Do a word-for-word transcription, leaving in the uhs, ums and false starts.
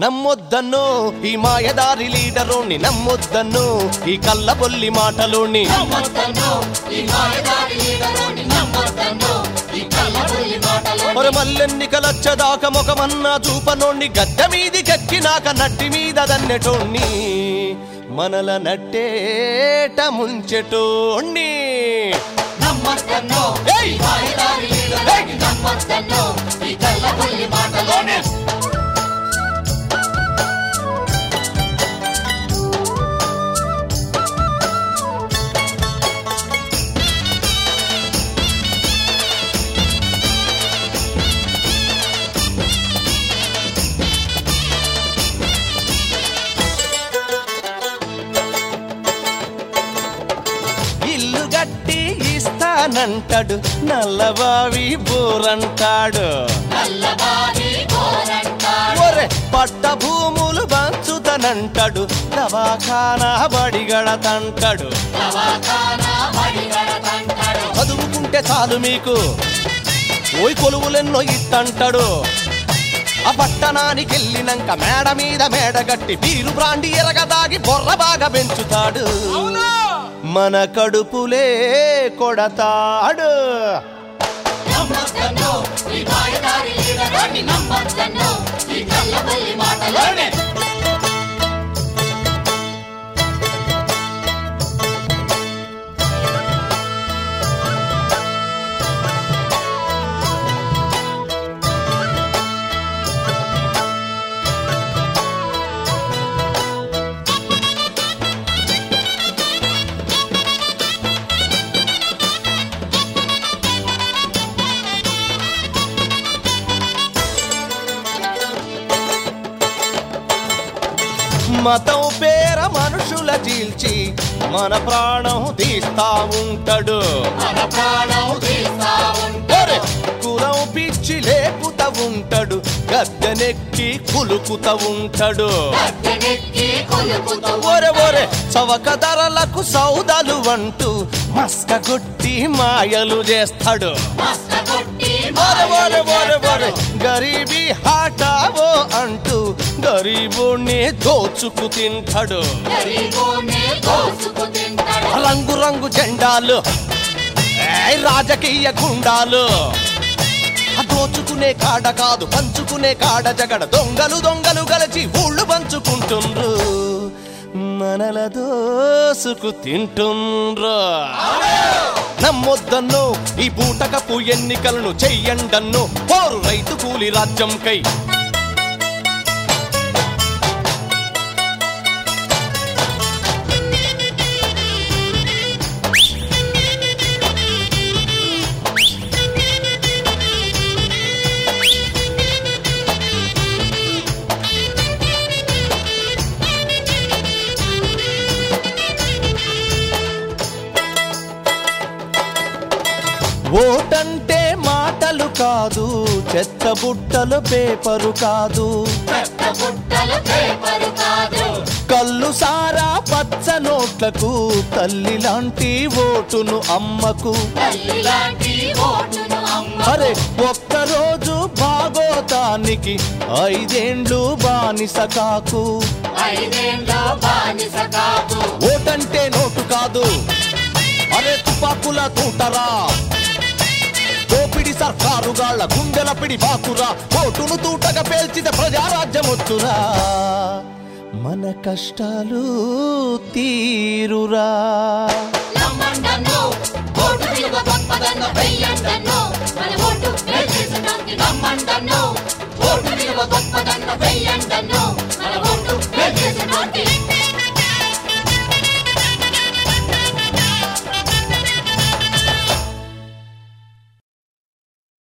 నమ్మొద్దన్నో ఈ మాయదారి లీడరోని, నమ్మొద్దన్నో ఈ కళ్ళబొల్లి మాటలోని, మరి మల్లెన్నికలచ్చదాక ముఖమన్నా చూపనోణ్ణి, గద్దె మీది గక్కినాక నట్టి మీద దన్నెటోణ్ణి, మనల నట్టేట ముంచెటోణ్ణి. ఇల్లు గట్టి ఇస్తానంటాడు, నల్లబావి బోరంటాడు, ఒరే పట్ట భూములు పంచుతనంటాడు, దవాఖానా బడిగడతంటాడు. చదువుకుంటే చాలు మీకు ఓయ్ కొలువులెన్నో ఇట్టంటాడు. ఆ పట్టణానికి వెళ్ళినాక మేడ మీద మేడగట్టి బీరు బ్రాండి ఎరగదాగి బొర్ర బాగా పెంచుతాడు, మన కడుపులే కొడతాడు. మతం పేర మనుషుల చీల్చి మన ప్రాణం తీస్తా ఉంటాడు, కులం పిచ్చి లేపుతా ఉంటాడు, గద్దెనెక్కి కులుకుతా ఉంటాడు. ఒరే ఒరే చవక ధరలకు సౌదాలు అంటూ మస్క కొట్టి మాయలు చేస్తాడు. గరీబీ హాటావో అంటూ గరీబుని దోచుకు తింటాడు. రంగు రంగు జెండాలు రాజకీయ గుండాలు, దోచుకునే కాడ కాదు పంచుకునే కాడ జగడ, దొంగలు దొంగలు కలిసి ఊళ్ళు పంచుకుంటుండ్రు, మనల దోసుకు తింటుండ్రు. నమ్మొద్దన్నో ఈ బూటకపు ఎన్నికలను చెయ్యండన్నో పోరు రైతు కూలి రాజ్యం కై. ఓటంటే మాటలు కాదు, చెత్త బుట్టలు పేపరు కాదు, కళ్ళు సారా పచ్చ నోట్లకు తల్లి లాంటి ఓటును అమ్మకు. అరే ఒక్కరోజు భాగోతానికి ఐదేండ్లు బానిస కాకు. ఓటంటే నోటు కాదు, అరే తుపాకుల తూటరా, దోపిడి సర్కారుగాళ్ల గుండెల పిడి బాకురా, ఓటును తూటగా పేల్చితే ప్రజారాజ్యం వచ్చురా, మన కష్టాలు తీరురా.